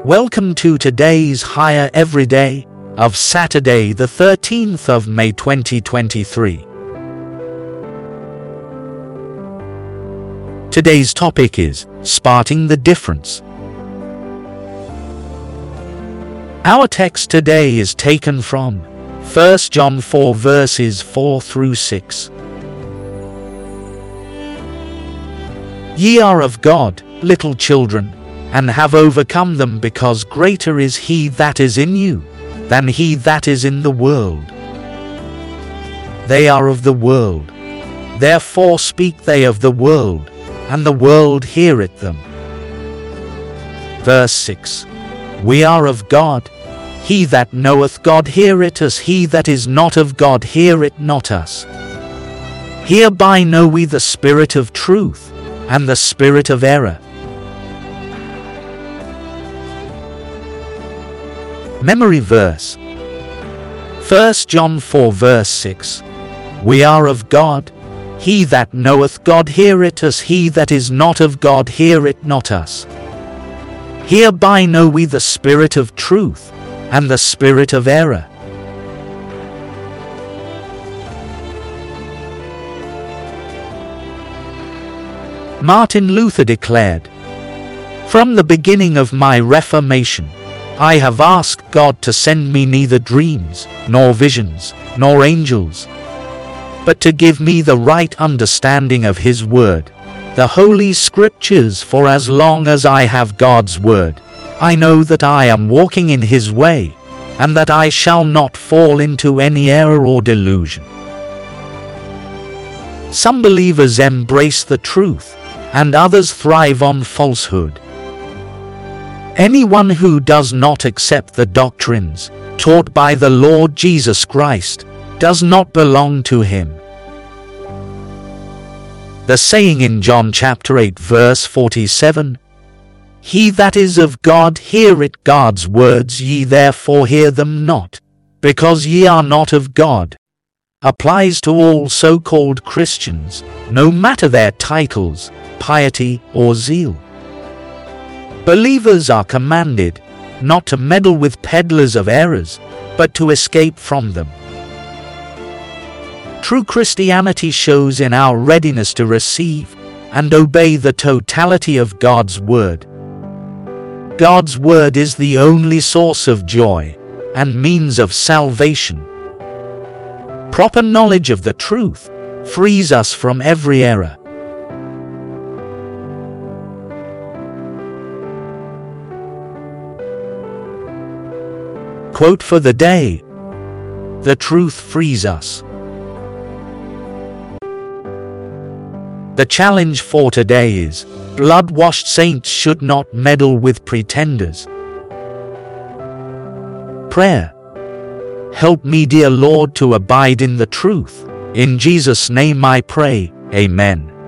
Welcome to today's Higher Everyday of Saturday the 13th of May 2023. Today's topic is Spotting the Difference. Our text today is taken from 1 John 4 verses 4 through 6. Ye are of God, little children, and have overcome them, because greater is he that is in you than he that is in the world. They are of the world, therefore speak they of the world, and the world heareth them. Verse 6. We are of God. He that knoweth God heareth us, he that is not of God heareth not us. Hereby know we the spirit of truth, and the spirit of error. Memory verse. 1 John 4 verse 6. We are of God. He that knoweth God heareth us, he that is not of God heareth not us. Hereby know we the spirit of truth, and the spirit of error. Martin Luther declared, "From the beginning of my Reformation, I have asked God to send me neither dreams, nor visions, nor angels, but to give me the right understanding of His Word, the Holy Scriptures. For as long as I have God's Word, I know that I am walking in His way, and that I shall not fall into any error or delusion." Some believers embrace the truth, and others thrive on falsehood. Anyone who does not accept the doctrines taught by the Lord Jesus Christ does not belong to Him. The saying in John chapter 8 verse 47, "He that is of God heareth God's words, ye therefore hear them not, because ye are not of God," applies to all so-called Christians, no matter their titles, piety, or zeal. Believers are commanded not to meddle with peddlers of errors, but to escape from them. True Christianity shows in our readiness to receive and obey the totality of God's Word. God's Word is the only source of joy and means of salvation. Proper knowledge of the truth frees us from every error. Quote for the day: the truth frees us. The challenge for today is, blood-washed saints should not meddle with pretenders. Prayer. Help me, dear Lord, to abide in the truth. In Jesus' name I pray, Amen.